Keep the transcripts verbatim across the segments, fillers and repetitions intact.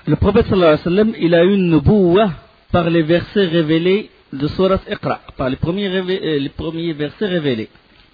Le prophète sallallahu alayhi wa sallam, il a eu une nubuwah par les versets révélés de Surat Iqra, par les premiers, révé- les premiers versets révélés.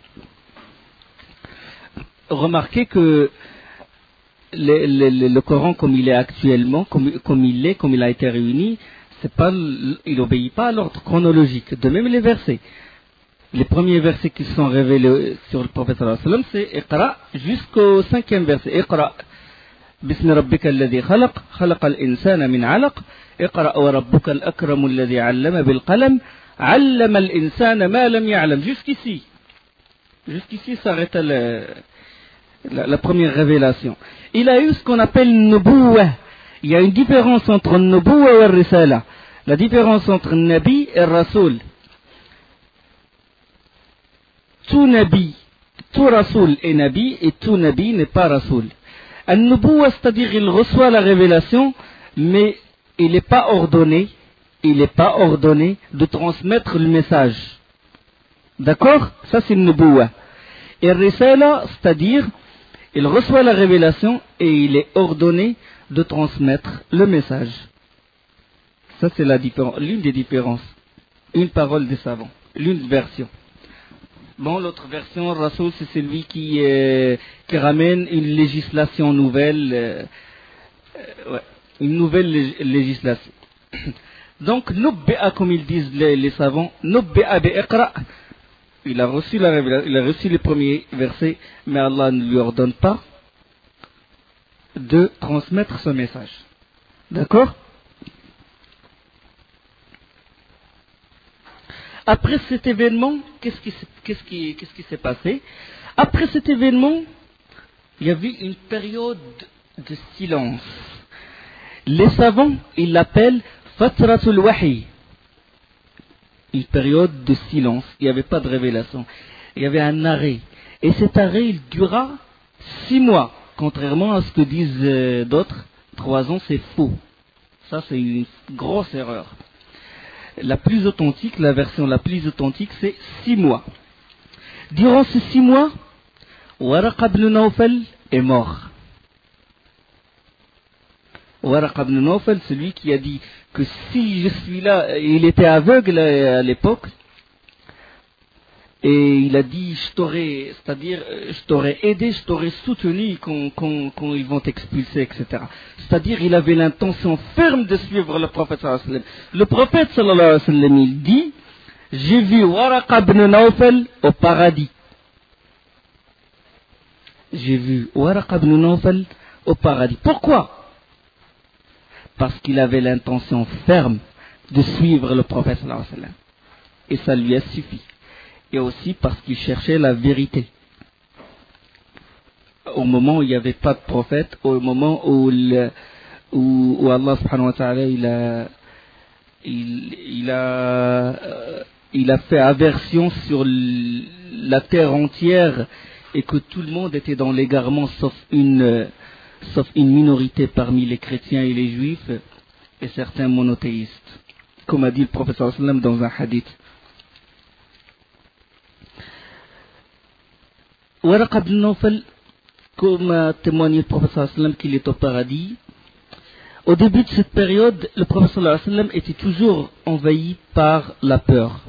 Remarquez que le, le, le Coran, comme il est actuellement, comme, comme il est, comme il a été réuni, c'est pas, il n'obéit pas à l'ordre chronologique. De même les versets. Les premiers versets qui sont révélés sur le prophète sallallahu alayhi wa sallam, c'est Iqra jusqu'au cinquième verset. Iqra. بسم ربك الذي خلق خلق الإنسان من علق اقرأ وربك الأكرم الذي علم بالقلم علم الإنسان ما لم يعلم. Jusqu'ici, jusqu'ici s'arrête la, la, la première révélation. Il a eu ce qu'on appelle nubuwah. Il y a une différence entre nubuwah et risala. La différence entre nabi et rasoul. Tout nabi, tout rasoul est nabi et tout nabi n'est pas rasoul. An-Nubuwa, c'est-à-dire il reçoit la révélation, mais il n'est pas ordonné, il n'est pas ordonné de transmettre le message. D'accord? Ça c'est Nubuwa. Et Risala, c'est-à-dire il reçoit la révélation et il est ordonné de transmettre le message. Ça c'est la différence, l'une des différences. Une parole des savants, l'une version. Bon, l'autre version, Rasoul, c'est celui qui, euh, qui ramène une législation nouvelle, euh, euh, ouais, une nouvelle lég- législation. Donc, Nubbi'a, comme ils disent les, les savants, Nubbi'a bi'iqra, il a reçu la révélation, il a reçu les premiers versets, mais Allah ne lui ordonne pas de transmettre ce message. D'accord? Après cet événement, qu'est-ce qui, qu'est-ce qui, qu'est-ce qui s'est passé? Après cet événement, il y avait une période de silence. Les savants, ils l'appellent Fatratul Wahi. Une période de silence. Il n'y avait pas de révélation. Il y avait un arrêt. Et cet arrêt, il dura six mois. Contrairement à ce que disent euh, d'autres, trois ans, c'est faux. Ça, c'est une grosse erreur. La plus authentique, la version la plus authentique, c'est six mois. Durant ces six mois, Waraqa ibn Nawfal est mort. Waraqa ibn Nawfal, celui qui a dit que si je suis là, il était aveugle à l'époque, et il a dit, je t'aurais, c'est-à-dire, je t'aurais aidé, je t'aurais soutenu quand, quand, quand ils vont t'expulser, et cetera. C'est-à-dire, il avait l'intention ferme de suivre le prophète sallallahu alayhi wa sallam. Le prophète sallallahu alayhi wa sallam, il dit, j'ai vu Waraqa ibn Nawfal au paradis. J'ai vu Waraqa ibn Nawfal au paradis. Pourquoi? Parce qu'il avait l'intention ferme de suivre le prophète sallallahu alayhi wa sallam. Et ça lui a suffi. Et aussi parce qu'il cherchait la vérité. Au moment où il n'y avait pas de prophète, au moment où, le, où, où Allah subhanahu wa ta'ala il a, il, il, a, il a fait aversion sur la terre entière et que tout le monde était dans l'égarement sauf une, sauf une minorité parmi les chrétiens et les juifs et certains monothéistes. Comme a dit le prophète sallallahu alayhi wa sallam dans un hadith. Waraqa ibn Nawfal, comme a témoigné le prophète sallallahu alayhi wa sallam qu'il est au paradis, au début de cette période, le prophète sallallahu alayhi wa sallam était toujours envahi par la peur.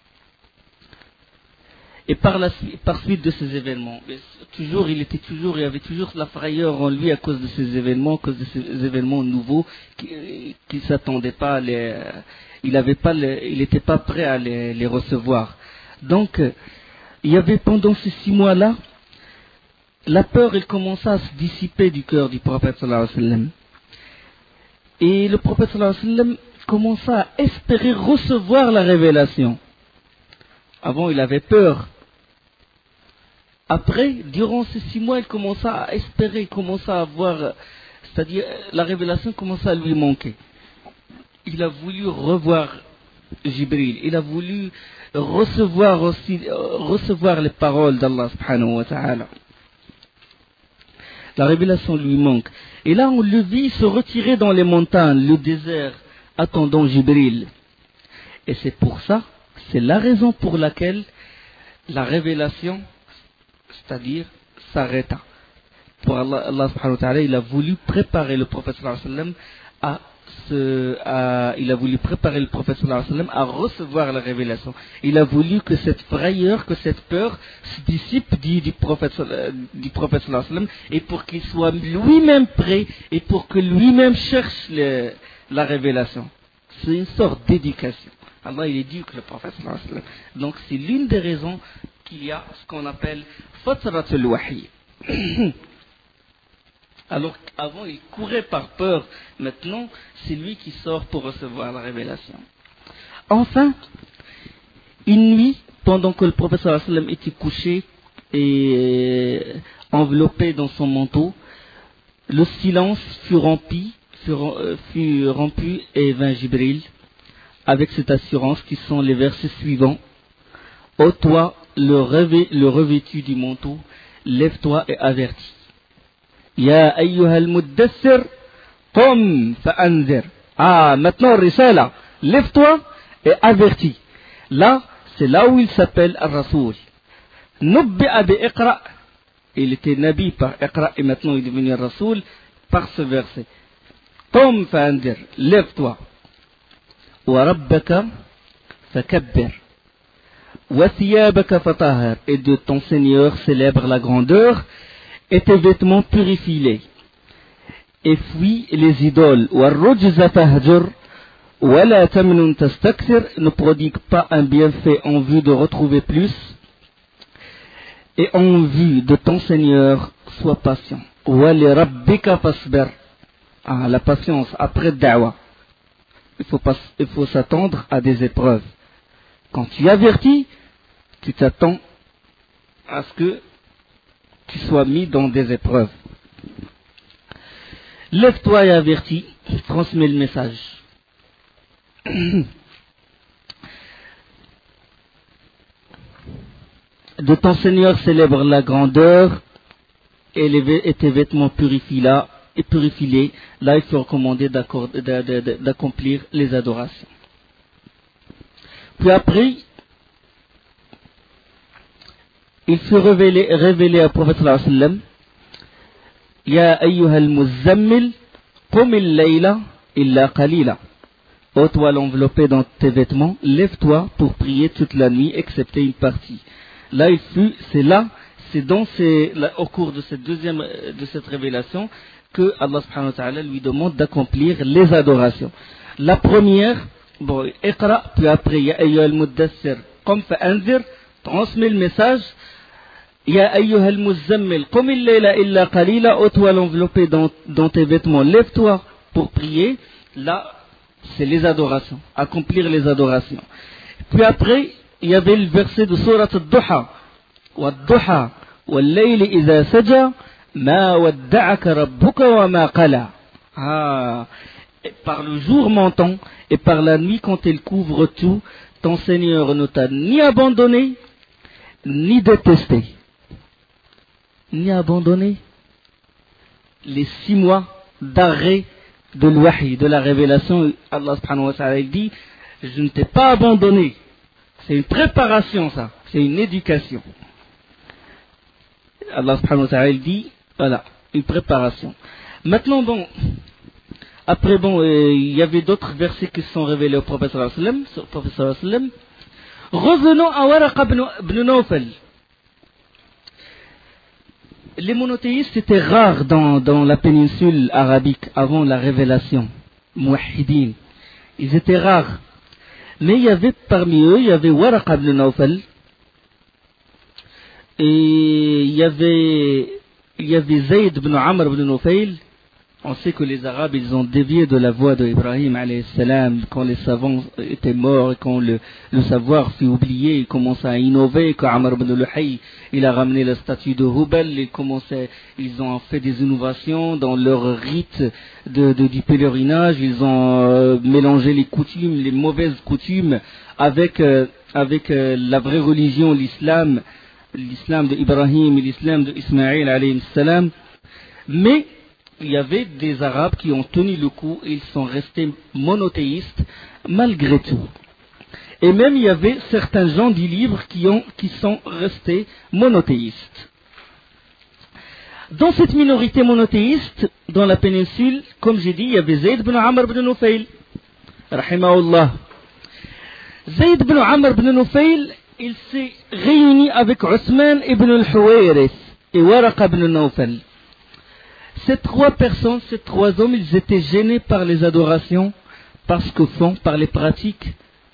Et par la par suite de ces événements, toujours, il était toujours, il y avait toujours la frayeur en lui à cause de ces événements, à cause de ces événements nouveaux qu'il ne s'attendait pas à les, il n'avait pas les, il n'était pas prêt à les, les recevoir. Donc, il y avait pendant ces six mois-là, la peur, elle commença à se dissiper du cœur du prophète sallallahu alayhi wa sallam. Et le prophète sallallahu alayhi wa sallam commença à espérer recevoir la révélation. Avant, il avait peur. Après, durant ces six mois, il commença à espérer, il commença à avoir, c'est-à-dire, la révélation commença à lui manquer. Il a voulu revoir Jibril, il a voulu recevoir aussi, recevoir les paroles d'Allah subhanahu wa ta'ala. La révélation lui manque. Et là, on le vit se retirer dans les montagnes, le désert, attendant Jibril. Et c'est pour ça, c'est la raison pour laquelle la révélation, c'est-à-dire, s'arrêta. Pour Allah, Allah subhanahu wa ta'ala, il a voulu préparer le prophète sallallahu alayhi wa sallam à ce, à, il a voulu préparer le prophète sallallahu alayhi wa sallam à recevoir la révélation. Il a voulu que cette frayeur, que cette peur se dissipe du, du prophète, du prophète sallallahu alayhi wa sallam, et pour qu'il soit lui-même prêt et pour que lui-même cherche le, la révélation. C'est une sorte d'éducation. Allah, il éduque le prophète sallallahu alayhi wa sallam. Donc c'est l'une des raisons qu'il y a ce qu'on appelle fatratul wahi. Alors qu'avant il courait par peur, maintenant c'est lui qui sort pour recevoir la révélation. Enfin, une nuit, pendant que le prophète sallallahu alayhi wa sallam était couché et enveloppé dans son manteau, le silence fut rempli, fut, fut rompu et vint Jibril avec cette assurance qui sont les versets suivants. Ô toi, le, revê, le revêtu du manteau, lève-toi et avertis. Ya ayyuhal muddassir, qum fa'anzir. Ah, maintenant, Risala, lève-toi et avertis. Là, c'est là où il s'appelle Ar-Rasoul. Nubbi'a bi Iqra. Il était Nabi par Iqra et maintenant il est devenu Rasoul par ce verset. Qum fa'anzir, lève-toi. Wa rabbaka fakabbir. Wa thiyabaka fatahhir. Et de ton Seigneur célèbre la grandeur. Et tes vêtements purifie-les. Et fuis les idoles. وَالرُّجْزَ فَهْجُرْ وَلَا تَمْنُنْ تَسْتَكْثِرْ. Ne prodigue pas un bienfait en vue de retrouver plus. Et en vue de ton Seigneur, sois patient. وَلِرَبِّكَ فَاصْبِرْ. Ah, la patience après da'wa. Il faut, pas, il faut s'attendre à des épreuves. Quand tu avertis, tu t'attends à ce que tu sois mis dans des épreuves. Lève-toi et avertis, transmets le message. De ton Seigneur célèbre la grandeur et, les, et tes vêtements purifie-la et purifie-les. Là, il faut recommander d'accomplir les adorations. Puis après, il fut révélé, révélé au prophète sallallahu alayhi wa sallam, Ya ayyuhal muzammil, qum il-layla illa qalila. Ô toi l'enveloppé dans tes vêtements, lève-toi pour prier toute la nuit, excepté une partie. Là, il fut, c'est là, c'est dans ces, là, au cours de cette deuxième, de cette révélation, que Allah subhanahu wa ta'ala lui demande d'accomplir les adorations. La première, bon, Iqra, puis après, Ya ayyuhal muddassir, qum fa'anzir, transmet le message. Ya ayyuhal muzammil, qum il-layla illa qalila, ô toi l'enveloppé dans, dans tes vêtements, lève-toi pour prier. Là, c'est les adorations, accomplir les adorations. Puis après, il y avait le verset de Surat al-Duha. Wa-ad-duha, wal-layli idha saja, ma wadda'aka rabbuka wa ma qala. Ah, et par le jour montant et par la nuit quand elle couvre tout, ton Seigneur ne t'a ni abandonné, ni détesté. Ni abandonné. Les six mois d'arrêt de l'wahi, de la révélation, Allah subhanahu wa ta'ala dit, je ne t'ai pas abandonné. C'est une préparation ça, c'est une éducation. Allah subhanahu wa ta'ala dit, voilà, une préparation. Maintenant bon, après bon, euh, il y avait d'autres versets qui se sont révélés au prophète sallallahu alayhi wa sallam, sur le prophète sallallahu alayhi wa sallam. Revenons à Waraqa ibn Nawfal. Les monothéistes étaient rares dans, dans la péninsule arabique avant la révélation. Mouahidin. Ils étaient rares. Mais il y avait parmi eux, il y avait Waraqa ibn Nawfal. Et il y avait, il y avait Zayd ibn Amr ibn Nufayl. On sait que les Arabes, ils ont dévié de la voie d'Ibrahim alayhi salam quand les savants étaient morts et quand le, le savoir fut oublié, ils commençaient à innover. Quand Amr ibn Luhay, il a ramené la statue de Hubal, ils commençaient, ils ont fait des innovations dans leur rite de, de, du pèlerinage, ils ont euh, mélangé les coutumes, les mauvaises coutumes avec, euh, avec euh, la vraie religion, l'islam, l'islam d'Ibrahim et l'islam d'Ismaïl alayhi salam. Mais il y avait des Arabes qui ont tenu le coup et ils sont restés monothéistes malgré tout. Et même il y avait certains gens du livre qui, ont, qui sont restés monothéistes. Dans cette minorité monothéiste, dans la péninsule, comme j'ai dit, il y avait Zayd ibn Amr ibn Nufayl, rahimahullah. Zayd ibn Amr ibn Nufayl, il s'est réuni avec Othman ibn al-Huwayrith et Waraqa ibn Nawfal. Ces trois personnes, ces trois hommes, ils étaient gênés par les adorations, par ce que font, par les pratiques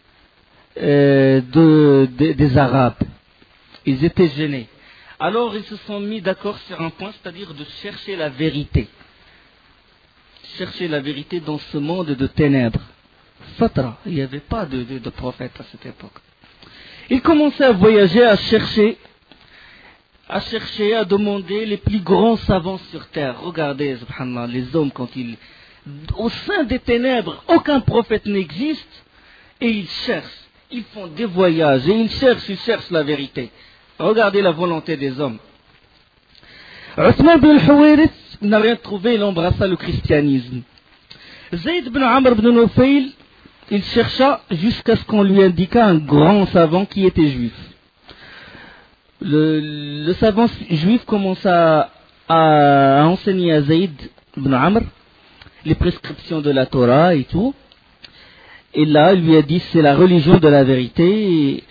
euh, de, de, des Arabes. Ils étaient gênés. Alors ils se sont mis d'accord sur un point, c'est-à-dire de chercher la vérité. Chercher la vérité dans ce monde de ténèbres. Fatra, il n'y avait pas de, de, de prophète à cette époque. Ils commençaient à voyager, à chercher, à chercher, à demander les plus grands savants sur terre. Regardez, subhanallah, les hommes quand ils... Au sein des ténèbres, aucun prophète n'existe, et ils cherchent, ils font des voyages, et ils cherchent, ils cherchent la vérité. Regardez la volonté des hommes. Othman ibn al-Huwayrith n'a rien trouvé, il embrassa le christianisme. Zayd ibn Amr ibn Nufayl, il chercha jusqu'à ce qu'on lui indiqua un grand savant qui était juif. Le, le savant juif commença à, à enseigner à Zayd ibn Amr les prescriptions de la Torah et tout. Et là, il lui a dit, c'est la religion de la vérité. Et,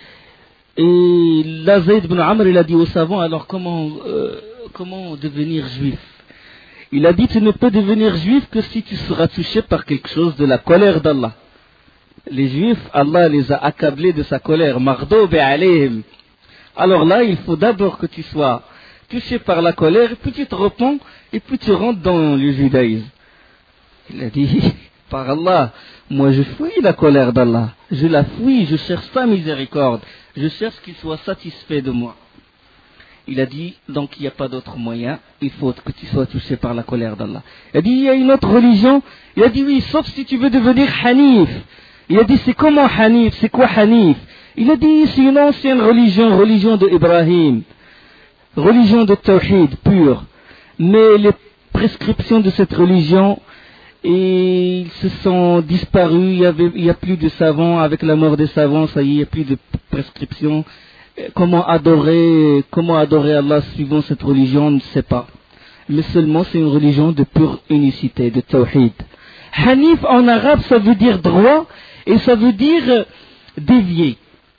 et là, Zayd ibn Amr, il a dit au savant, alors comment, euh, comment devenir juif? Il a dit, tu ne peux devenir juif que si tu seras touché par quelque chose de la colère d'Allah. Les juifs, Allah les a accablés de sa colère. Maghdoub alayhim. Alors là, il faut d'abord que tu sois touché par la colère, et puis tu te repens, et puis tu rentres dans le judaïsme. Il a dit, par Allah, moi je fuis la colère d'Allah. Je la fuis, je cherche sa miséricorde. Je cherche qu'il soit satisfait de moi. Il a dit, donc il n'y a pas d'autre moyen, il faut que tu sois touché par la colère d'Allah. Il a dit, il y a une autre religion. Il a dit, oui, sauf si tu veux devenir Hanif. Il a dit, c'est comment Hanif? C'est quoi Hanif? Il a dit, c'est une ancienne religion, religion de Ibrahim. Religion de Tawhid, pure. Mais les prescriptions de cette religion, et ils se sont disparus, il n'y a plus de savants, avec la mort des savants, ça y est, il n'y a plus de prescriptions. Comment adorer, comment adorer Allah suivant cette religion, on ne sait pas. Mais seulement c'est une religion de pure unicité, de tawhid. Hanif en arabe, ça veut dire droit, et ça veut dire dévié.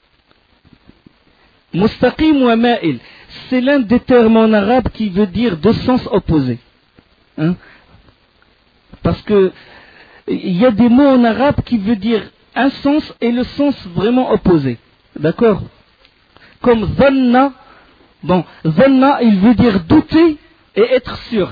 Mustaqim wa ma'il, c'est l'un des termes en arabe qui veut dire deux sens opposés. Hein? Parce que il y a des mots en arabe qui veulent dire un sens et le sens vraiment opposé. D'accord? Comme zanna, bon, zanna, il veut dire douter et être sûr.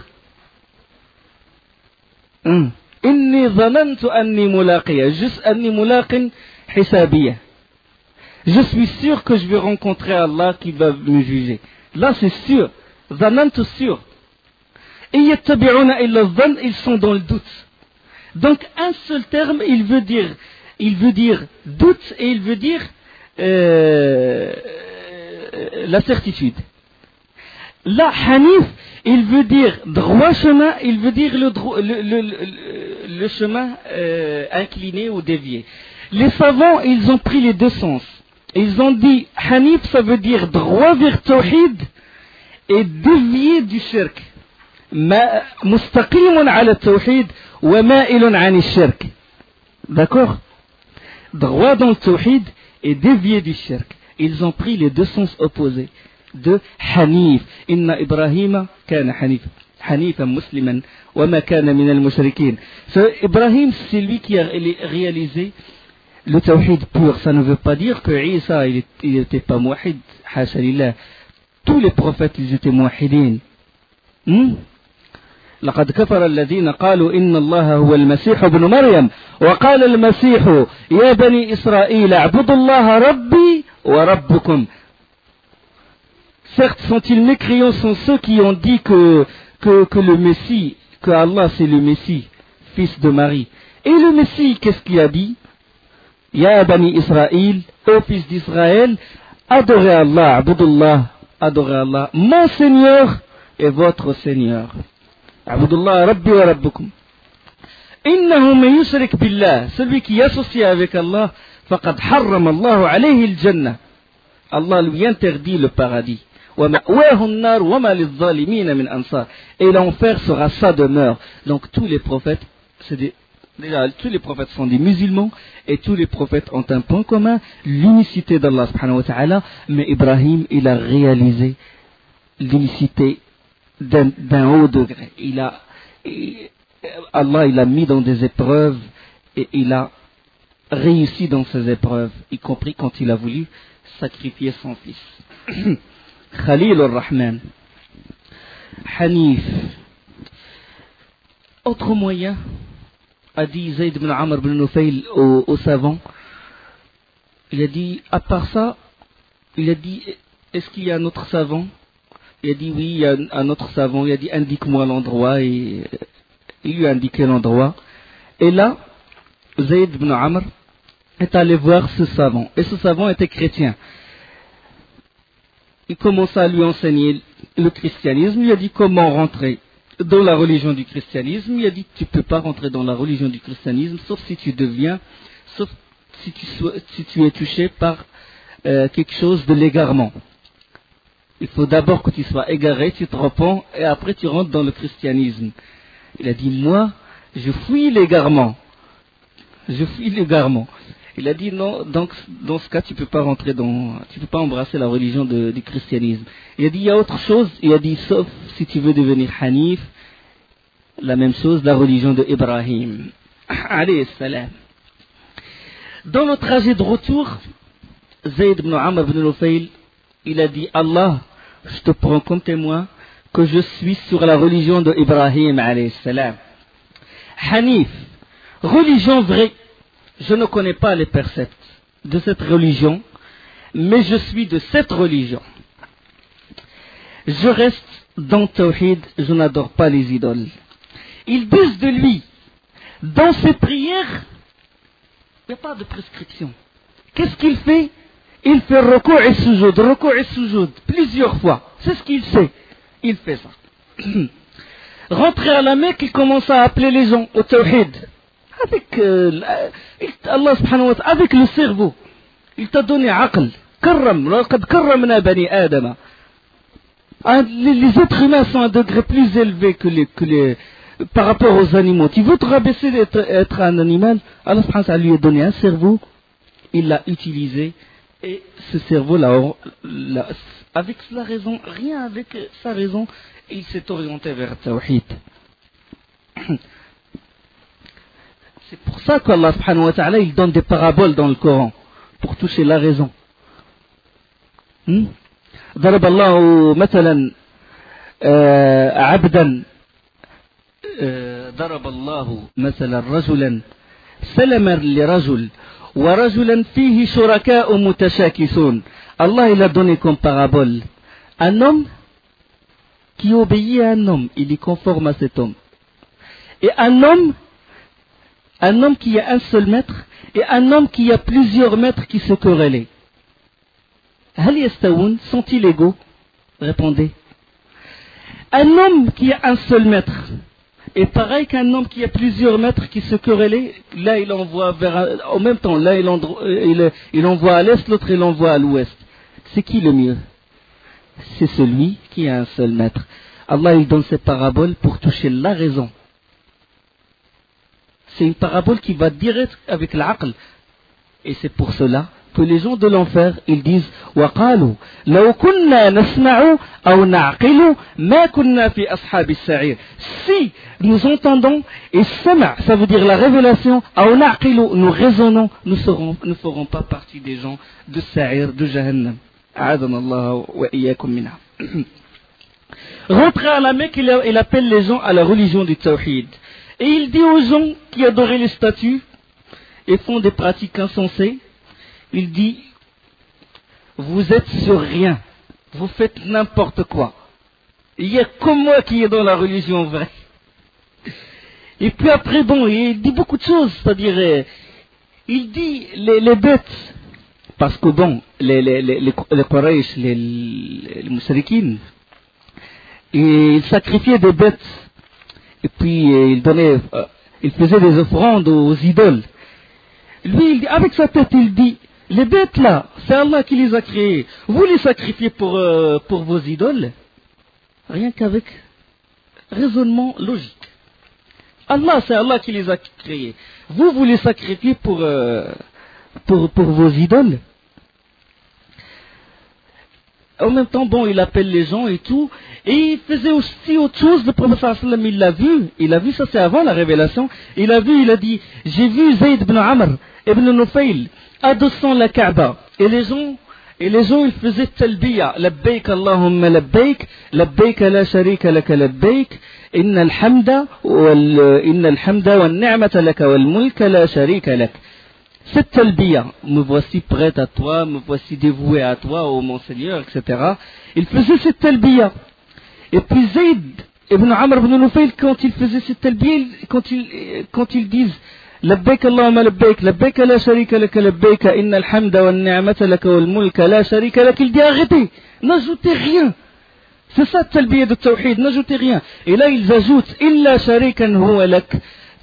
Inni zanantu anni mulaqiya, juste anni mulaqin hisabiya. Je suis sûr que je vais rencontrer Allah qui va me juger. Là, c'est sûr. Zanantu sûr. Et yattabi'una illa zan, ils sont dans le doute. Donc, un seul terme, il veut dire, il veut dire doute et il veut dire euh, la certitude. Là, Hanif, il veut dire droit chemin, il veut dire le, dro- le, le, le, le chemin euh, incliné ou dévié. Les savants, ils ont pris les deux sens. Ils ont dit, Hanif, ça veut dire droit vers Tawhid et dévié du shirk. Mustaqimun ala Tawhid wa ma'ilun ani shirk. D'accord? Droit dans le Tawhid et dévié du shirk. Ils ont pris les deux sens opposés de Hanif. Inna Ibrahima kana Hanif. Hanifan musliman wa ma kana min al-mushrikin. Ibrahim, c'est lui qui a réalisé le tawhid pur. Ça ne veut pas dire que Isa, il n'était pas mouahid. Hasha lillah. Tous les prophètes, ils étaient mouahidin. Hmm? لقد كفر الذين قالوا إن الله هو المسيح ابن مريم وقال المسيح يا بني إسرائيل اعبدوا الله ربي وربكم. Certes, sont-ils mécréants, sont ceux qui ont dit que, que, que le Messie, que Allah c'est le Messie, fils de Marie. Et le Messie, qu'est-ce qu'il a dit? Ya bani Israël, ô fils d'Israël, adorez Allah, abudullah, adorez Allah, mon Seigneur et votre Seigneur. Abudullah, Rabbi wa Rabbukum. Innahu man yushrik billah, celui qui associe avec Allah, faqad harrama Allahu alayhi al-jannah. Allah lui interdit le paradis. Et l'enfer sera sa demeure. Donc tous les prophètes, c'est des, déjà, tous les prophètes sont des musulmans et tous les prophètes ont un point commun, l'unicité d'Allah subhanahu wa ta'ala. Mais Ibrahim, il a réalisé l'unicité d'un, d'un haut degré. Il a, il, Allah, il a mis dans des épreuves et il a réussi dans ces épreuves, y compris quand il a voulu sacrifier son fils. Khalil al-Rahman, Hanif. Autre moyen, a dit Zayd ibn Amr ibn Nufayl au, au savant, il a dit, à part ça, il a dit, est-ce qu'il y a un autre savant? Il a dit, oui, il y a un autre savant. Il a dit, indique-moi l'endroit, et il lui a indiqué l'endroit. Et là, Zayd ibn Amr est allé voir ce savant, et ce savant était chrétien. Il commença à lui enseigner le christianisme. Il a dit comment rentrer dans la religion du christianisme. Il a dit tu ne peux pas rentrer dans la religion du christianisme sauf si tu deviens, sauf si tu, sois, si tu es touché par euh, quelque chose de l'égarement. Il faut d'abord que tu sois égaré, tu te repens et après tu rentres dans le christianisme. Il a dit moi je fuis l'égarement. Je fuis l'égarement. Il a dit non, donc dans ce cas tu peux pas rentrer dans, tu peux pas embrasser la religion de, du christianisme. Il a dit il y a autre chose, il a dit sauf si tu veux devenir Hanif, la même chose, la religion de Ibrahim. Alayhi salam. Dans le trajet de retour, Zayd ibn Amr ibn Nufayl, il a dit Allah, je te prends comme témoin que je suis sur la religion de Ibrahim alayhi salam. Hanif, religion vraie. Je ne connais pas les préceptes de cette religion, mais je suis de cette religion. Je reste dans Tawhid, je n'adore pas les idoles. Ils disent de lui, dans ses prières, il n'y a pas de prescription. Qu'est-ce qu'il fait? Il fait recours et sujoud, recours et sujoud, plusieurs fois. C'est ce qu'il sait. Il fait ça. Rentrer à la Mecque, il commence à appeler les gens au Tawhid. Avec, euh, Allah subhanahu wa ta'ala, avec le cerveau. Il t'a donné aql. Karram, laqad karramna bani Adama. Les, les êtres humains sont à un degré plus élevé que les, que les, par rapport aux animaux. Tu veux te rabaisser d'être être un animal? Allah subhanahu wa ta'ala lui a donné un cerveau. Il l'a utilisé. Et ce cerveau, là, là, avec la raison, rien avec sa raison, il s'est orienté vers Tawhid. C'est pour ça qu'Allah subhanahu wa ta'ala il donne des paraboles dans le Coran pour toucher la raison. ضرب الله مثلا عبدا ضرب الله مثلا رجلا سلما لرجل ورجلا فيه شركاء متشاكسون. Allah il a donné comme parabole un homme qui obéit à un homme, il est conforme à cet homme, et un homme Un homme qui a un seul maître et un homme qui a plusieurs maîtres qui se querellaient. Hal yastawoun, sont-ils égaux? Répondez. Un homme qui a un seul maître est pareil qu'un homme qui a plusieurs maîtres qui se querellaient. Là, il envoie vers un, en même temps, là, il, endro, il, il envoie à l'est, l'autre, il envoie à l'ouest. C'est qui le mieux? C'est celui qui a un seul maître. Allah, il donne ces paraboles pour toucher la raison. C'est une parabole qui va direct avec l'aql. Et c'est pour cela que les gens de l'enfer, ils disent وَقَالُوا لَوْ كُنَّا نَسْمَعُ أَوْ نَعْقِلُ مَا كُنَّا فِي أَصْحَابِ السَّعِيرِ. Si nous entendons, et sama, ça veut dire la révélation, أَوْ نَعْقِلُ, nous raisonnons, nous ne ferons pas partie des gens de Sa'ir, de Jahannam. أعاذنا الله وإياكم منها. Rentré à la Mecque, il appelle les gens à la religion du Tawhid. Et il dit aux gens qui adoraient les statues et font des pratiques insensées, il dit, vous êtes sur rien, vous faites n'importe quoi. Il y a comme moi qui est dans la religion vraie. Et puis après, bon, il dit beaucoup de choses, c'est-à-dire, il dit les, les bêtes, parce que bon, les, les, les, les, les Quraysh, les, les, les Musrikin, ils sacrifiaient des bêtes. Et puis euh, il donnait, euh, il faisait des offrandes aux idoles. Lui, il dit, avec sa tête, il dit, Les bêtes là, c'est Allah qui les a créées. Vous les sacrifiez pour, euh, pour vos idoles, rien qu'avec raisonnement logique. Allah, c'est Allah qui les a créées. Vous, vous les sacrifiez pour, euh, pour, pour vos idoles. En même temps, bon, il appelle les gens et tout. Et il faisait aussi autre chose. Le prophète sallallahu alayhi wa sallam, il l'a vu. Il a vu, ça c'est avant la révélation. Il a vu, il a dit, j'ai vu Zayd ibn Amr ibn Nufayl adossant la Kaaba. Et les gens, et les gens, ils faisaient talbiya. Labbaik Allahumma labbaik. Labbaik la sharika laka labbaik. Inna al-hamda wal, inna al-hamda wal ni'mata laka wal mulka la sharika lak. Cette talbiya, me voici prête à toi, me voici dévoué à toi, ô mon Seigneur, et cetera. Il faisait cette talbiya. Et puis Zayd ibn Amr ibn Nufayl, quand il faisait cette talbiya, quand ils, quand ils disent Labbaik Allahumma labbaik, labbaik la sharika laka labbaik, inna al-hamda wal ni'mata laka wal mulka la sharika lak, il dit arrêtez, n'ajoutez rien. C'est ça talbiya de tawhid, n'ajoutez rien. Et là ils ajoutent illa sharikan huwa lak.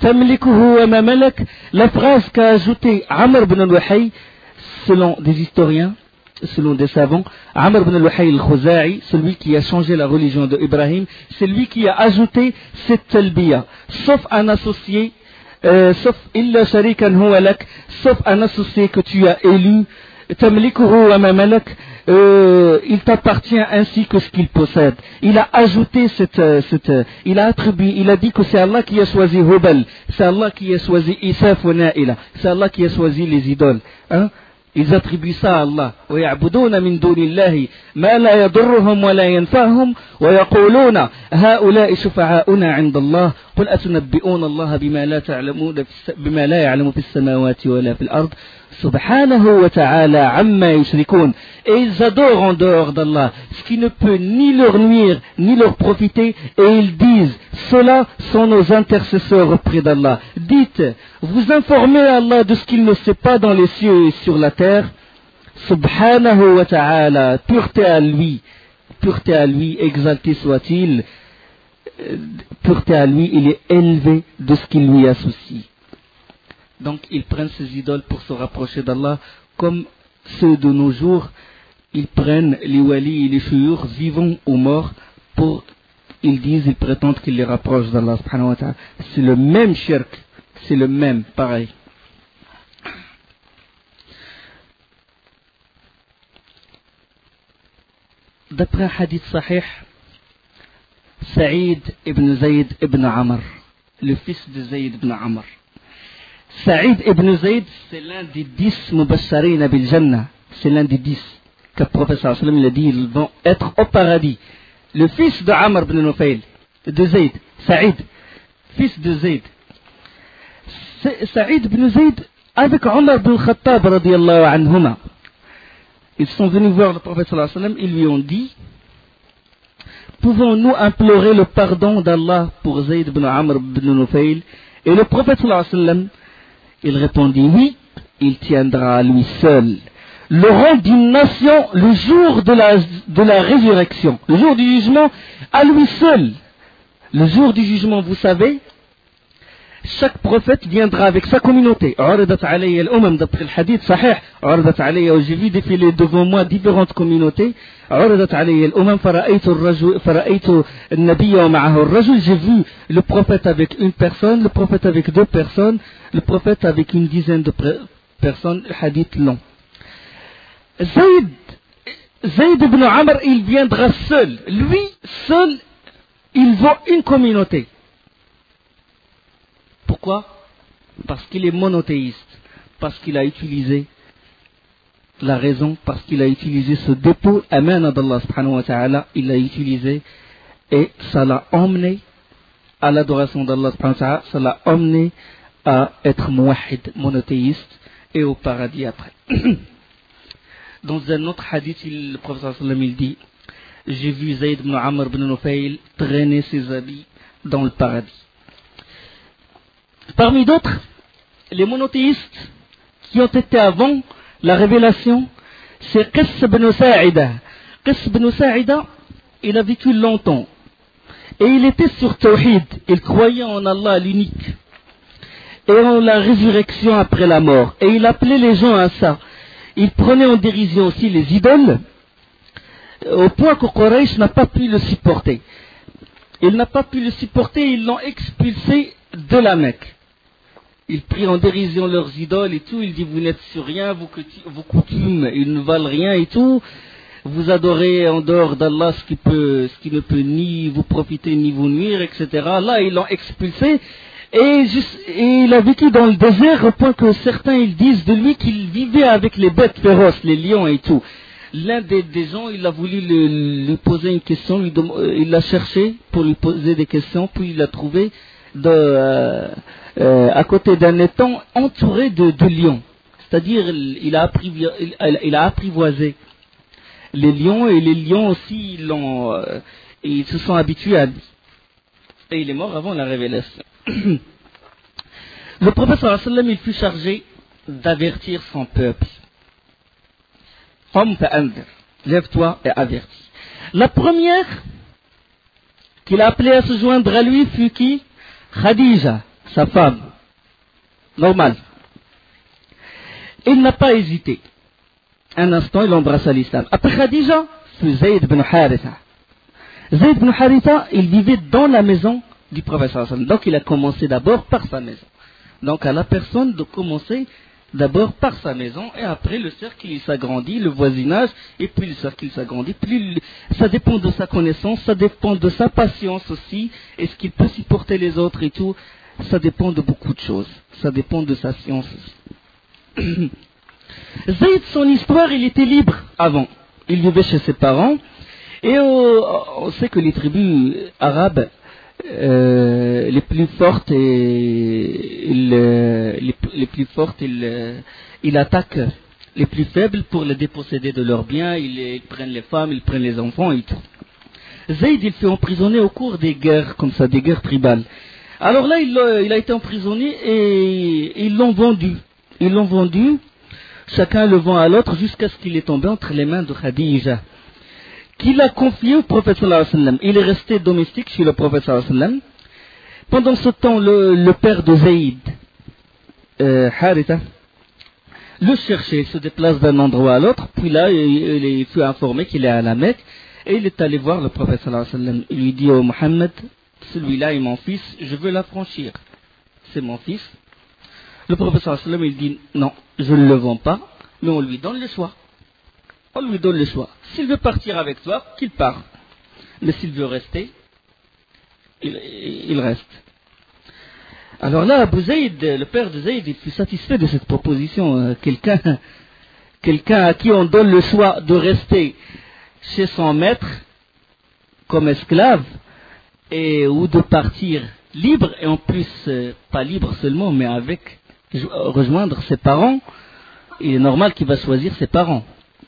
La phrase qu'a ajoutée Amr ibn al-Wahay, selon des historiens, selon des savants, Amr ibn al-Wahay al-Khuza'i, celui qui a changé la religion de Ibrahim, c'est lui qui a ajouté cette talbiya, sauf un associé, euh, sauf illa sharikan huwa lak, sauf un associé que tu as élu, tamlikuhu wa ma malak, Euh, il t'appartient ainsi que ce qu'il possède. Il a ajouté cette, cette, il a attribué, il a dit que c'est Allah qui a choisi Hubal, c'est Allah qui a choisi Isaf wa Na'ila, c'est Allah qui a choisi les idoles. Hein? Ils attribuent ça à Allah. وَيَعْبُدُونَ مِن دُونِ اللَّهِ مَا لَا يَضُرُّهُمْ وَلَا يَنْفَعُهُم وَيَقُولُونَ هَؤُلَاءِ شُفَعَاؤُنَا عِندَ اللَّهِ قُلْ أَتُنَبِّئُونَ اللَّهَ بِمَا لَا تَعْلَمُونَ بِمَا لَا يَعْلَمُ فِي السَّمَاوَاتِ وَلَا فِي الْأَرْضِ سُبْحَانَهُ وَتَعَالَى عَمَّا يُشْرِكُونَ. Et ils adorent en dehors d'Allah ce qui ne peut ni leur nuire ni leur profiter, et ils disent ceux-là sont nos intercesseurs auprès d'Allah. Dites, vous informez Allah de ce qu'il ne sait pas dans les cieux et sur la terre. Subhanahu wa ta'ala, pureté à lui, pureté à lui, exalté soit-il, pureté à lui, il est élevé de ce qui lui associe. Donc ils prennent ces idoles pour se rapprocher d'Allah, comme ceux de nos jours, ils prennent les walis et les shuyukh, vivants ou morts, pour, ils disent, ils prétendent qu'ils les rapprochent d'Allah subhanahu wa ta'ala. C'est le même shirk, c'est le même, pareil. D'après un hadith sahih, Saïd ibn Zayd ibn Amr, le fils de Zayd ibn Amr. Saïd ibn Zayd, c'est l'un des dix mubasharina bil Jannah, c'est l'un des dix que le prophète sallallahu alayhi wa sallam a dit, ils vont être au paradis. Le fils de Amr ibn Nufayl, de Zayd, Saïd, fils de Zayd. Saïd ibn Zayd, avec Omar ibn Khattab radiyallahu anhuma, ils sont venus voir le prophète sallallahu alayhi wa sallam, ils lui ont dit, pouvons-nous implorer le pardon d'Allah pour Zayd ibn Amr ibn Nufayl? Et le prophète sallallahu alayhi wa sallam, il répondit oui, il tiendra à lui seul le rang d'une nation le jour de la, de la résurrection, le jour du jugement, à lui seul. Le jour du jugement, vous savez, chaque prophète viendra avec sa communauté. D'après le hadith sahih, j'ai vu défiler devant moi différentes communautés. J'ai vu le prophète avec une personne, le prophète avec deux personnes, le prophète avec une dizaine de personnes, hadith long. Zayd, Zayd ibn Amr, il viendra seul. Lui, seul, il vaut une communauté. Pourquoi? Parce qu'il est monothéiste, parce qu'il a utilisé la raison, parce qu'il a utilisé ce dépôt, amana d'Allah subhanahu wa ta'ala, il l'a utilisé et ça l'a emmené à l'adoration d'Allah subhanahu wa ta'ala, ça l'a emmené à être muwahhid, monothéiste, et au paradis après. Dans un autre hadith, il, le prophète sallallahu alayhi wa sallam, il dit, j'ai vu Zayd ibn Amr ibn Nufayl traîner ses habits dans le paradis. Parmi d'autres, les monothéistes qui ont été avant la révélation, c'est Qis ibn Sa'ida. Qis ibn Sa'ida, il a vécu longtemps. Et il était sur Tawhid. Il croyait en Allah l'unique. Et en la résurrection après la mort. Et il appelait les gens à ça. il prenait en dérision aussi les idoles, au point que Quraysh n'a pas pu le supporter. Il n'a pas pu le supporter, ils l'ont expulsé de la Mecque. Il prit en dérision leurs idoles et tout, il dit vous n'êtes sur rien, vos, vos coutumes, ils ne valent rien et tout. Vous adorez en dehors d'Allah ce qui, peut, ce qui ne peut ni vous profiter ni vous nuire, et cetera. Là, ils l'ont expulsé et, juste, et il a vécu dans le désert au point que certains ils disent de lui qu'il vivait avec les bêtes féroces, les lions et tout. L'un des, des gens, il a voulu lui, lui poser une question, lui, il l'a cherché pour lui poser des questions, puis il l'a trouvé de, euh, euh, à côté d'un étang entouré de, de lions. C'est-à-dire, il a, apprivo- il, il a apprivoisé les lions, et les lions aussi, ils, l'ont, euh, ils se sont habitués à lui. Et il est mort avant la révélation. Le prophète sallallahu alayhi wa sallam, il fut chargé d'avertir son peuple. Qum fa'anzir, lève-toi et avertis. La première qu'il a appelé à se joindre à lui fut qui? Khadija, sa femme. Normal. Il n'a pas hésité. Un instant, il embrassa l'islam. Après Khadija, c'est Zayd ibn Haritha. Zayd ibn Haritha, il vivait dans la maison du prophète sallallahu alayhi wa sallam. Donc il a commencé d'abord par sa maison. Donc à la personne de commencer d'abord par sa maison, et après le cercle il s'agrandit, le voisinage, et puis le cercle il s'agrandit. Plus ça dépend de sa connaissance, ça dépend de sa patience aussi, est-ce qu'il peut supporter les autres et tout. Ça dépend de beaucoup de choses. Ça dépend de sa science aussi. Zayd, son histoire, il était libre avant. Il vivait chez ses parents. Et euh, on sait que les tribus arabes euh, les plus fortes, et, il, euh, les, les plus fortes, ils euh, il attaquent les plus faibles pour les déposséder de leurs biens. Ils, ils prennent les femmes, ils prennent les enfants et tout. Zayd, il fut emprisonné au cours des guerres, comme ça, des guerres tribales. Alors là, il, il a été emprisonné et ils l'ont vendu. Ils l'ont vendu. Chacun le vend à l'autre jusqu'à ce qu'il est tombé entre les mains de Khadija, qu'il a confié au prophète sallallahu alayhi wa sallam. Il est resté domestique chez le prophète sallallahu alayhi wa sallam. Pendant ce temps, le, le père de Zayd, euh, Haritha, le cherchait, il se déplace d'un endroit à l'autre, puis là, il, il fut informé qu'il est à la Mecque, et il est allé voir le prophète sallallahu alayhi wa sallam. Il lui dit, oh Mohammed, celui-là est mon fils, je veux l'affranchir. C'est mon fils. Le prophète sallallahu alayhi wa sallam, il dit, non, je ne le vends pas, mais on lui donne le choix. On lui donne le choix. S'il veut partir avec toi, qu'il parte. Mais s'il veut rester, il, il reste. Alors là, Abu Zayd, le père de Zayd, il fut satisfait de cette proposition. Quelqu'un, quelqu'un à qui on donne le choix de rester chez son maître comme esclave, et, ou de partir libre, et en plus, euh, pas libre seulement, mais avec rejoindre ses parents, il est normal qu'il va choisir ses parents.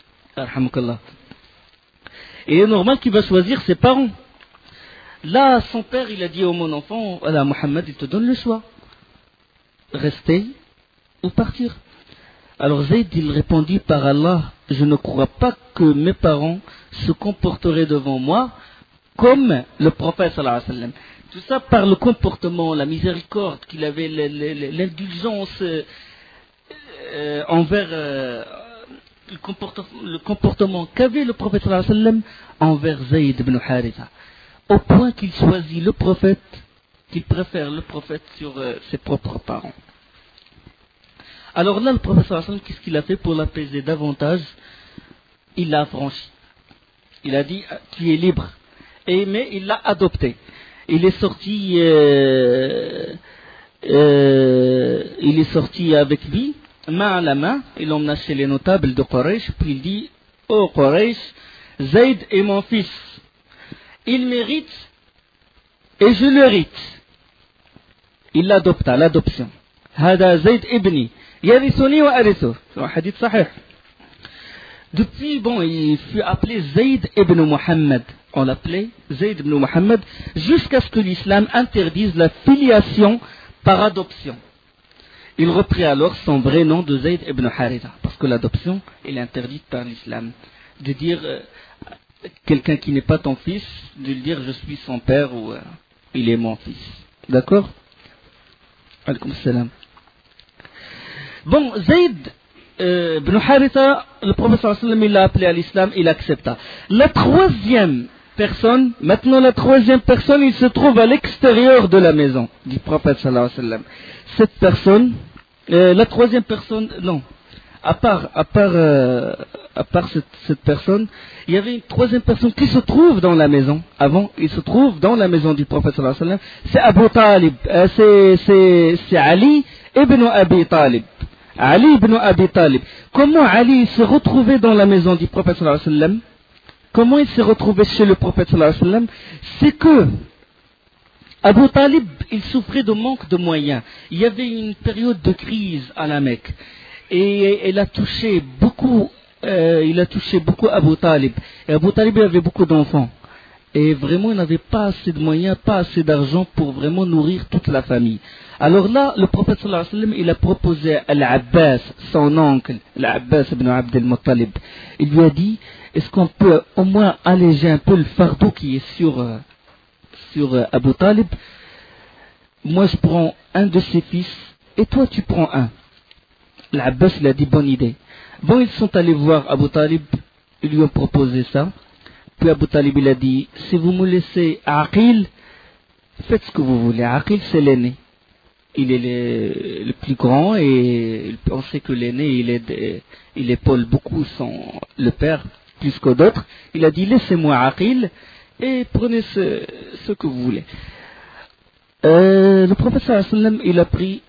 Et il est normal qu'il va choisir ses parents. Là, son père, il a dit oh mon enfant, voilà, Mohammed, il te donne le choix. Rester ou partir. Alors Zayd, il répondit par Allah, je ne crois pas que mes parents se comporteraient devant moi comme le prophète sallallahu alayhi wa sallam. Tout ça par le comportement, la miséricorde qu'il avait, l'indulgence euh, euh, envers euh, le, comportement, le comportement qu'avait le prophète sallallahu alayhi wa sallam envers Zayd ibn Haritha. Au point qu'il choisit le prophète, qu'il préfère le prophète sur euh, ses propres parents. Alors là, le prophète sallallahu alayhi wa sallam, qu'est-ce qu'il a fait pour l'apaiser davantage? Il l'a affranchi. Il a dit, tu es libre. Et, mais il l'a adopté. Il est sorti, euh, euh, il est sorti avec lui, main à la main, il l'emmena chez les notables de Quraysh, puis il dit, oh Quraysh, Zayd est mon fils, il mérite et je le hérite. Il l'adopta, l'adoption. Hada Zayd ibni, yarithuni wa arithu. C'est un hadith sahih. Depuis, bon, il fut appelé Zayd ibn Muhammad. On l'appelait Zayd ibn Muhammad jusqu'à ce que l'islam interdise la filiation par adoption. Il reprit alors son vrai nom de Zayd ibn Haritha, parce que l'adoption est interdite par l'islam. De dire euh, quelqu'un qui n'est pas ton fils, de lui dire je suis son père ou euh, il est mon fils. D'accord? Alaykoum salam. Bon, Zayd, euh, Ibn Haritha, le prophète sallallahu alayhi wa sallam, il l'a appelé à l'islam, il accepta. La troisième personne, maintenant la troisième personne, il se trouve à l'extérieur de la maison du prophète sallallahu alayhi wa sallam. Cette personne, euh, la troisième personne, non, à part, à part, euh, à part cette, cette personne, il y avait une troisième personne qui se trouve dans la maison. Avant, il se trouve dans la maison du prophète sallallahu alayhi wa sallam. C'est Abu Talib, euh, c'est, c'est, c'est Ali ibn Abi Talib. Ali ibn Abi Talib. Comment Ali s'est retrouvé dans la maison du prophète sallallahu alayhi wa sallam? Comment il s'est retrouvé chez le prophète sallallahu alayhi wa sallam? C'est que Abu Talib, il souffrait de manque de moyens. Il y avait une période de crise à la Mecque. Et elle a touché beaucoup, euh, il a touché beaucoup Abu Talib. Et Abu Talib avait beaucoup d'enfants. Et vraiment, il n'avait pas assez de moyens, pas assez d'argent pour vraiment nourrir toute la famille. Alors là, le prophète sallallahu alayhi wa sallam, il a proposé à Al-Abbas, son oncle, Al-Abbas ibn Abd al-Muttalib. Il lui a dit, est-ce qu'on peut au moins alléger un peu le fardeau qui est sur, euh, sur euh, Abu Talib? Moi, je prends un de ses fils, et toi, tu prends un. L'Abbas, il a dit, bonne idée. Bon, ils sont allés voir Abu Talib, ils lui ont proposé ça. Puis Abu Talib, il a dit, si vous me laissez Aqil, faites ce que vous voulez. Aqil, c'est l'aîné. Il est le, le plus grand et on sait que l'aîné, il, est, il épaule beaucoup son, le père, plus que d'autres. Il a dit, laissez-moi Aqil et prenez ce, ce que vous voulez. Euh, le prophète sallallahu alayhi wa sallam, il a pris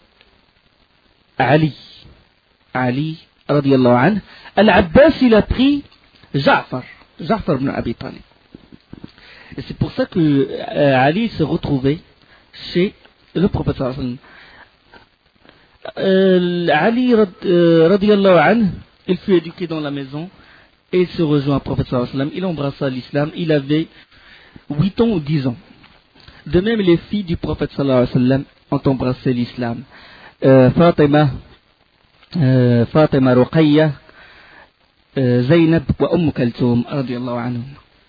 Ali. Ali, radiallahu anhu. Al-Abbas, il a pris Ja'far. Ja'far ibn Abi Talib. Et c'est pour ça que euh, Ali se retrouvait chez le prophète sallallahu alayhi wa sallam. Euh, Ali, euh, radiallahu anhu, il fut éduqué dans la maison et il se rejoint au prophète sallallahu alayhi wa sallam. Il embrassa l'islam. Il avait huit ans ou dix ans. De même, les filles du prophète sallallahu alayhi wa sallam ont embrassé l'islam. Euh, Fatima, euh, Fatima Ruqayya, euh, Zaynab wa Umm Kaltoum, radiallahu anhum.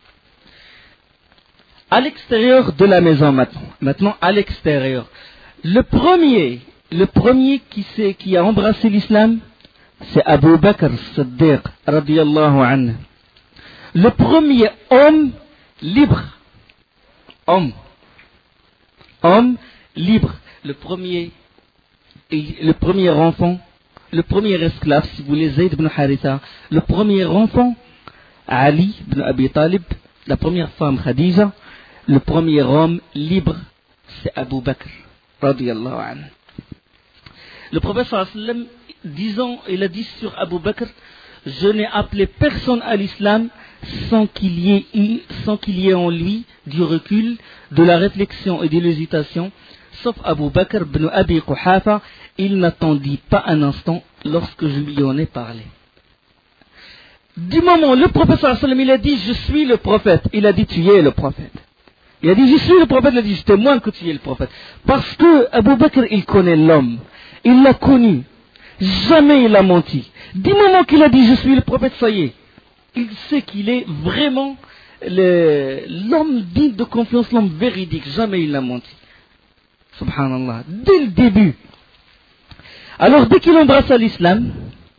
À l'extérieur de la maison maintenant, maintenant à l'extérieur, le premier, le premier qui, qui a embrassé l'islam, c'est Abu Bakr Siddiq, radiallahu anhu. Le premier homme libre, homme, homme libre, le premier, le premier enfant, le premier esclave, si vous voulez, Zayd ibn Haritha, le premier enfant, Ali ibn Abi Talib, la première femme, Khadija, le premier homme libre, c'est Abu Bakr, radiyallahu anhu. Le prophète sallallahu alayhi wa sallam, disant, il a dit sur Abu Bakr, je n'ai appelé personne à l'islam sans qu'il y ait eu, sans qu'il y ait en lui du recul, de la réflexion et de l'hésitation, sauf Abu Bakr ibn Abi Quhafa. Il n'attendit pas un instant lorsque je lui en ai parlé. Du moment où le prophète sallallahu alayhi wa sallam, il a dit, je suis le prophète, il a dit, tu es le prophète. Il a dit, je suis le prophète, il a dit, je témoigne que tu es le prophète. Parce que Abu Bakr, il connaît l'homme. Il l'a connu. Jamais il a menti. Du moment qu'il a dit, je suis le prophète, ça y est. Il sait qu'il est vraiment le, l'homme digne de confiance, l'homme véridique. Jamais il n'a menti. Subhanallah. Dès le début. Alors, dès qu'il embrassa l'islam,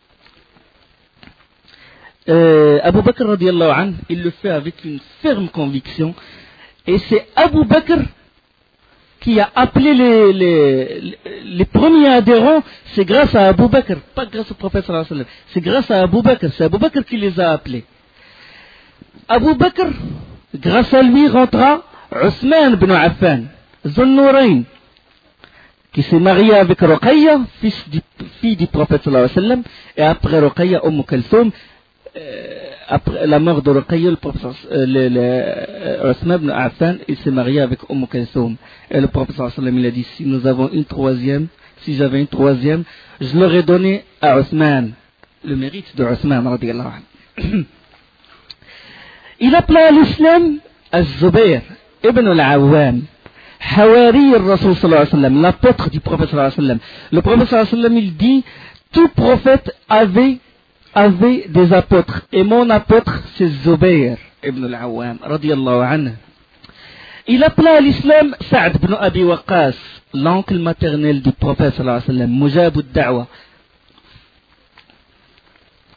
euh, Abu Bakr, radiallahu anhu, il le fait avec une ferme conviction. Et c'est Abu Bakr qui a appelé les, les, les premiers adhérents. C'est grâce à Abu Bakr, pas grâce au prophète sallallahu alayhi wa sallam. C'est grâce à Abu Bakr, c'est Abu Bakr qui les a appelés. Abu Bakr, grâce à lui, rentra Othman ibn Affan, Zun-Nourayn, qui s'est marié avec Ruqayya, fils du, fille du prophète sallallahu alayhi wa sallam, et après Ruqayya, Umm Kalthoum. Euh, après la mort de Ruqayya, le prophète euh, le, le, euh, Othman ibn Affan, il s'est marié avec Umm Kalthoum. Et le prophète sallallahu alayhi wa sallam, il a dit, si nous avons une troisième, si j'avais une troisième, je l'aurais donnée à Othman. Le mérite de Othman, radiyallahu anhu. Il appela à l'islam Az-Zubayr ibn al-Awwam, Hawari al-Rasul sallallahu alayhi wa sallam, l'apôtre du prophète sallallahu alayhi wa sallam. Le prophète sallallahu alayhi wa sallam, il dit, tout prophète avait, avait des apôtres. Et mon apôtre, c'est Zubayr ibn al-Awwam, radiyallahu anhu. Il appela à l'islam Sa'd ibn Abi Waqqas, l'oncle maternel du prophète sallallahu alayhi wa sallam, Mujab ad-Da'wa.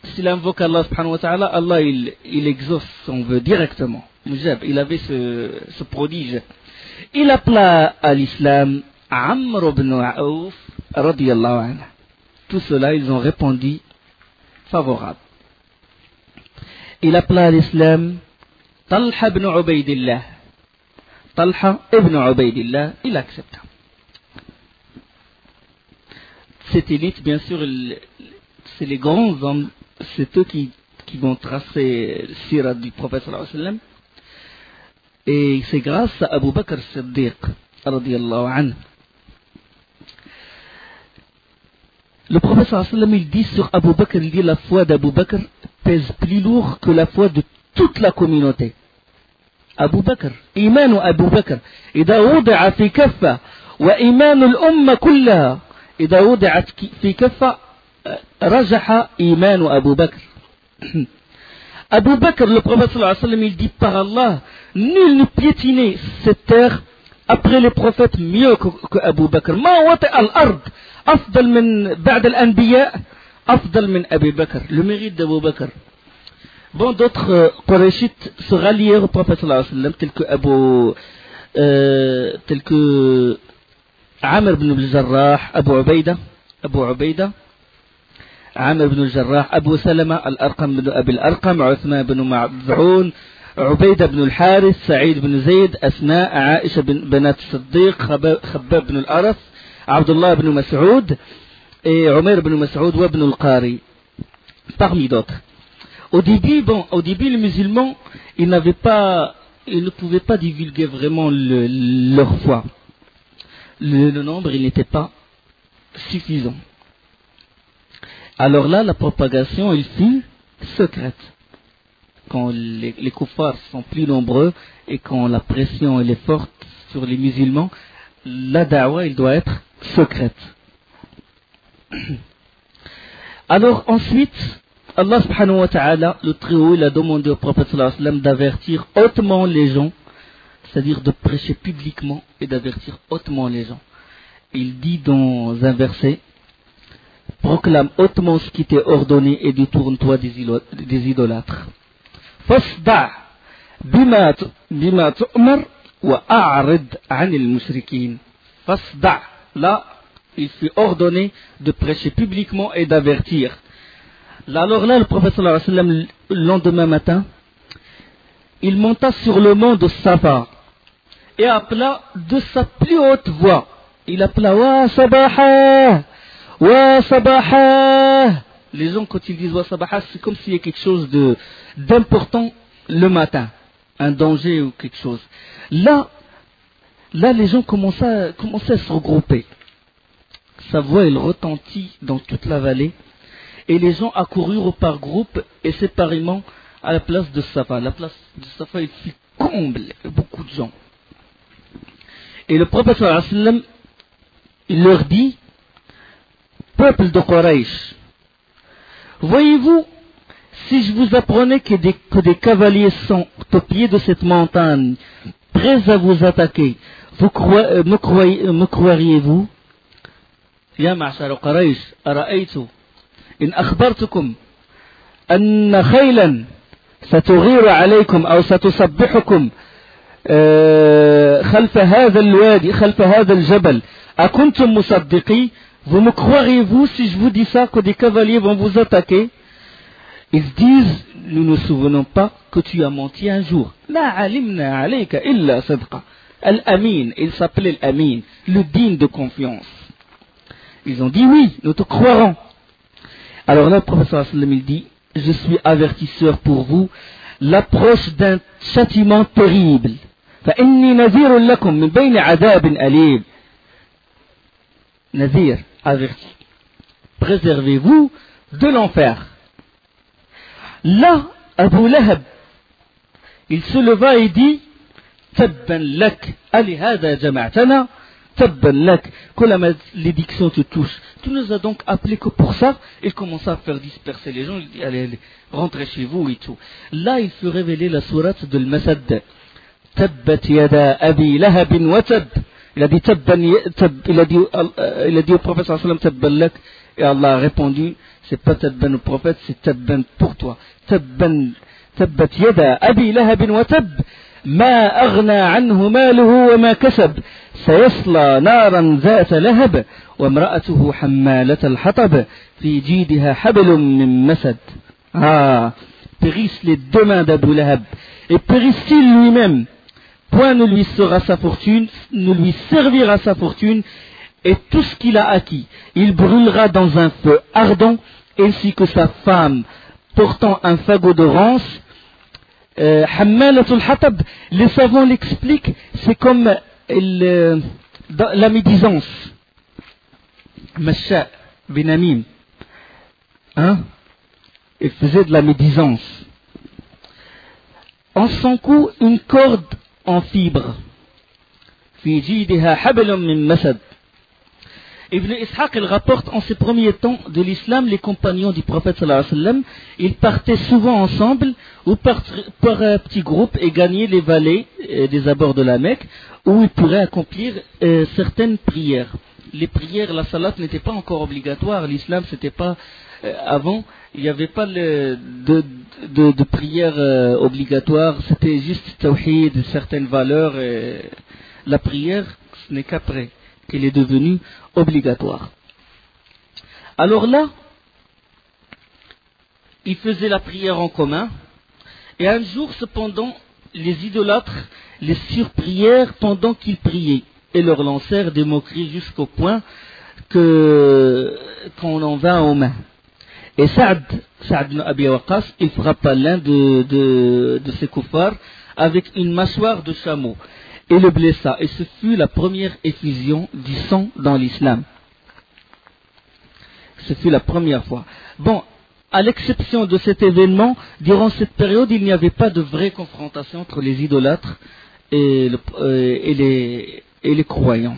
s'il invoque Allah subhanahu wa ta'ala, Allah il, il exauce son vœu directement. Mujab, il avait ce, ce prodige. Il appela à l'islam Amr ibn Aouf radiyallahu anhu. Tout cela, ils ont répondu favorable. Il appela à l'islam Talha ibn Ubaydillah. Talha ibn Ubaydillah, il accepta. Cette élite, bien sûr, c'est les grands hommes, c'est eux qui, qui vont tracer le sira du prophète sallallahu alayhi wa sallam. Et c'est grâce à Abu Bakr Siddiq, radiyallahu anhu. Le prophète sallallahu alayhi wa sallam, il dit sur Abu Bakr, il dit la foi d'Abu Bakr pèse plus lourd que la foi de toute la communauté. Abu Bakr, إيمان أبو بكر إذا وضع في كفة وإيمان الأمة كلها إذا وضعت في كفة رجح إيمان أبو بكر. Abu Bakr, le prophète sallallahu alayhi wa sallam, il dit par Allah, nul ne piétinait cette terre après les prophètes mieux que, que Abu Bakr. ما وطئ الأرض أفضل من بعد الأنبياء أفضل من أبي بكر. Le mérite d'Abu Bakr. Bon, d'autres euh, Qurayshites se rallièrent au prophète sallallahu alayhi wa sallam, tels que Abu, euh, tels que Amr ibn al-Jarrah, Abu Ubaida, Abu Ubaida, Amr ibn al-Jarrah, Abu Salama, Al-Arqam ibn Abi al-Arqam, Uthman ibn Ma'zoun, Ubaida ibn al-Harith, Sa'id ibn Zayd, Asma, Aisha binat Siddiq, Khabbab ibn al-Aras, Abdullah ibn Mas'ud, et Umair ibn Mas'ud, wa ibn al-Qari, parmi d'autres. Au début, bon, au début, les musulmans, ils n'avaient pas, ils ne pouvaient pas divulguer vraiment le, leur foi. Le, le nombre, il n'était pas suffisant. Alors là, la propagation, elle fut secrète. Quand les, les kuffars sont plus nombreux et quand la pression elle est forte sur les musulmans, la da'wa, elle doit être secrète. Alors ensuite, Allah subhanahu wa ta'ala, le Très-Haut, il a demandé au prophète sallallahu alayhi wa sallam d'avertir hautement les gens, c'est-à-dire de prêcher publiquement et d'avertir hautement les gens. Il dit dans un verset, proclame hautement ce qui t'est ordonné et détourne-toi des, des idolâtres. Fasda' bima tu'mar wa a'rid 'anil mushrikin. Fasda', là, il fut ordonné de prêcher publiquement et d'avertir. Alors là, le prophète sallallahu alayhi wa sallam, le lendemain matin, il monta sur le mont de Safa et appela de sa plus haute voix. Il appela Wa Sabaha, Wa Sabaha. Les gens, quand ils disent Wa Sabaha, c'est comme s'il y a quelque chose de, d'important le matin, un danger ou quelque chose. Là, là les gens commençaient, commençaient à se regrouper. Sa voix, elle retentit dans toute la vallée. Et les gens accoururent par groupe et séparément à la place de Safa. La place de Safa, il fut comble, beaucoup de gens. Et le prophète sallallahu alayhi wa sallam, il leur dit, peuple de Quraysh, voyez-vous, si je vous apprenais que des, que des cavaliers sont au pied de cette montagne, prêts à vous attaquer, vous croyez, me, croyez, me croiriez-vous? Ya ma'ashar Quraysh, ara'aytu إن أخبرتكم أن خيلا ستغير عليكم أو ستصبحكم خلف هذا الوادي خلف هذا الجبل أكنتم مصدقي? Vous me croiriez-vous si je vous dis ça, que des cavaliers vont vous attaquer? Ils disent, nous ne nous souvenons pas que tu as menti un jour. ما علمنا عليك إلا صدقا. Al-Amin, il s'appelait Al-Amin, le digne de confiance. Ils ont dit oui, nous te croirons. Alors là, le professeur sallam il dit, je suis avertisseur pour vous, l'approche d'un châtiment terrible. فإني نذير لكم من بين عذاب أليم. Nazir, averti. Préservez-vous de l'enfer. Là, Abu Lahab, il se leva et dit, Tabban lak, ali hada jama'tana. Quand l'édiction te touche, tu nous as donc appelé que pour ça. Il commença à faire disperser les gens. Il dit allez, allez, rentrez chez vous et tout. Là, il fut révélé la sourate de l'Masad. Tabbat yada abi lahabin wa tab. Il a dit, tabban, tab, il a dit, euh, il a dit au prophète sallallahu alayhi wa sallam, tabban lak, et Allah a répondu, c'est pas tabban au prophète, c'est tabban pour toi. Tabban, tabbat yada abi lahabin wa tab, ma aghna anhu maluhu wa ma kasab, sayasla naran zata lahab, wa mra'atuhu hammalat al-hatab, fi jidiha hablum min masad. Ah, périssent les deux mains d'Abu Lahab, et périsse-t-il lui-même. Point ne lui sera sa fortune, ne lui servira sa fortune, et tout ce qu'il a acquis, il brûlera dans un feu ardent, ainsi que sa femme portant un fagot de rance. euh, Hammalatul Hatab, les savants l'expliquent, c'est comme euh, la médisance. Masha bin Amim, hein, il faisait de la médisance. En son cou, une corde en fibre. Fi jidiha hablum min masad. Ibn Ishaq il rapporte en ces premiers temps de l'islam, les compagnons du prophète sallallahu alayhi wa sallam, ils partaient souvent ensemble ou par, par un petit groupe et gagnaient les vallées euh, des abords de la Mecque où ils pourraient accomplir euh, certaines prières. Les prières, la salat n'était pas encore obligatoire, l'islam c'était pas euh, avant, il n'y avait pas le, de, de, de prière euh, obligatoire, c'était juste tawhid, certaines valeurs. Et la prière, ce n'est qu'après qu'elle est devenue obligatoire. Alors là, ils faisaient la prière en commun, et un jour cependant, les idolâtres les surprièrent pendant qu'ils priaient, et leur lancèrent des moqueries jusqu'au point que qu'on en vint aux mains. Et Saad, Saad ibn Abi Waqqas, il frappa l'un de, de, de ces kuffars avec une mâchoire de chameau et le blessa. Et ce fut la première effusion du sang dans l'islam. Ce fut la première fois. Bon, à l'exception de cet événement, durant cette période, il n'y avait pas de vraie confrontation entre les idolâtres et, le, euh, et, les, et les croyants.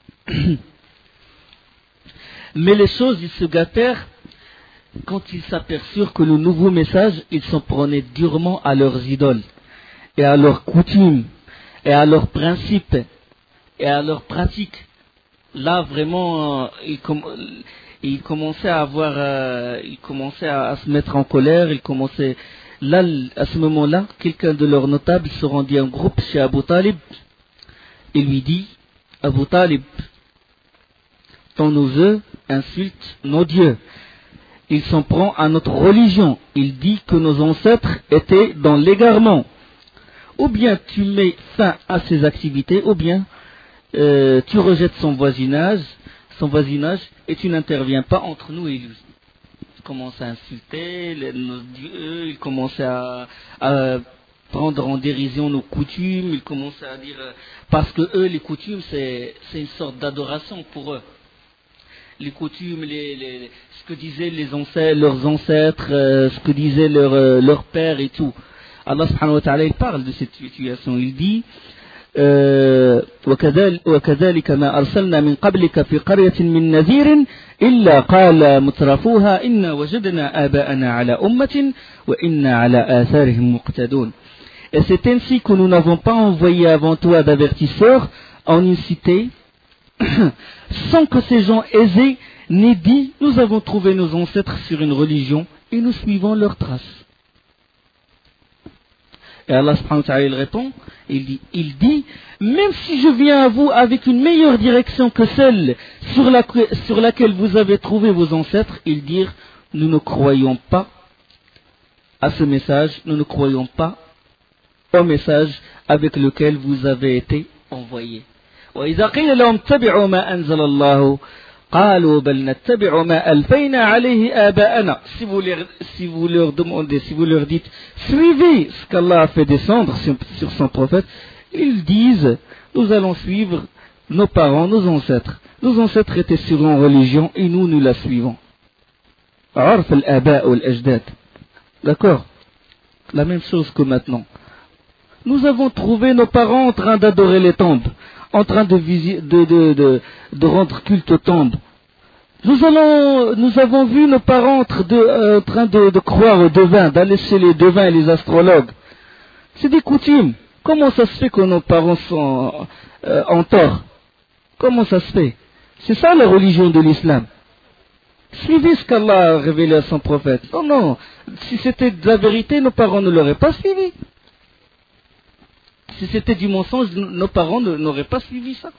Mais les choses, ils se gâtèrent quand ils s'aperçurent que le nouveau message, ils s'en prenaient durement à leurs idoles, et à leurs coutumes, et à leurs principes, et à leurs pratiques. Là, vraiment, euh, ils, com ils commençaient à avoir, euh, ils commençaient à, à se mettre en colère, ils commençaient, là, à ce moment-là, quelqu'un de leurs notables se rendit en groupe chez Abu Talib, et lui dit, Abu Talib, ton neveu insulte nos dieux. Il s'en prend à notre religion. Il dit que nos ancêtres étaient dans l'égarement. Ou bien tu mets fin à ses activités, ou bien euh, tu rejettes son voisinage, son voisinage, et tu n'interviens pas entre nous et lui. Il commence à insulter les, nos dieux, il commence à, à prendre en dérision nos coutumes, il commence à dire euh, parce que eux, les coutumes, c'est c'est une sorte d'adoration pour eux. Les coutumes, les, les, ce que disaient les ancêtres, leurs ancêtres, euh, ce que disaient leurs euh, leur pères et tout. Allah subhanahu wa ta'ala, il parle de cette situation. Il dit euh, وَكَذَلِكَ مَا أَرْسَلْنَا مِنْ قَبْلِكَ فِي قَرْيَةٍ مِنْ نَذِيرٍ إِلَّا قَالَ مُتْرَفُوهَا إِنَّا وَجَدْنَا آبَاءَنَا عَلَى أُمَّةٍ وَإِنَّا عَلَى آثَارِهِمْ مُقْتَدُونَ. Et c'est ainsi que nous n'avons pas envoyé avant toi d'avertisseurs en une cité, sans que ces gens aisés n'aient dit, nous avons trouvé nos ancêtres sur une religion et nous suivons leurs traces. Et Allah subhanahu wa ta'ala il répond, il dit, il dit, même si je viens à vous avec une meilleure direction que celle sur, la, sur laquelle vous avez trouvé vos ancêtres, ils dirent, nous ne croyons pas à ce message, nous ne croyons pas au message avec lequel vous avez été envoyés. وإذا قيل لهم اتبعوا ما أنزل الله قالوا بل نتبع ما ألفينا عليه آباءنا. Si vous, leur, si vous leur demandez, si vous leur dites suivez ce qu'Allah a fait descendre sur, sur son prophète, ils disent nous allons suivre nos parents, nos ancêtres. Nos ancêtres étaient sur une religion et nous, nous la suivons. عرف الآباء والأجداد. D'accord? La même chose que maintenant. Nous avons trouvé nos parents en train d'adorer les tombes, en train de, de, de, de, de rendre culte aux tombes. Nous, allons, nous avons vu nos parents en train de, euh, en train de, de croire aux devins, d'aller chez les devins et les astrologues. C'est des coutumes. Comment ça se fait que nos parents sont euh, en tort? Comment ça se fait? C'est ça la religion de l'islam. Suivez ce qu'Allah a révélé à son prophète. Non, non. Si c'était de la vérité, nos parents ne l'auraient pas suivi. Si c'était du mensonge, nos parents n'auraient pas suivi ça.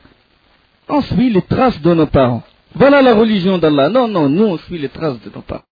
On suit les traces de nos parents. Voilà la religion d'Allah. Non, non, nous on suit les traces de nos parents.